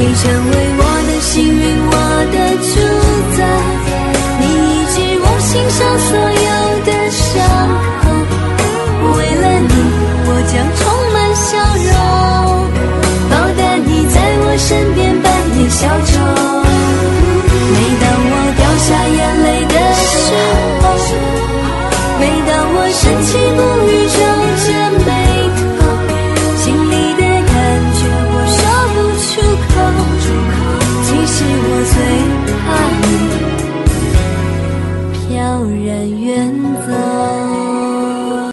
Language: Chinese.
你成为我的幸运，我的主宰，你医治我心上所有的伤口。为了你，我将充满笑容，好的你在我身边扮演小丑。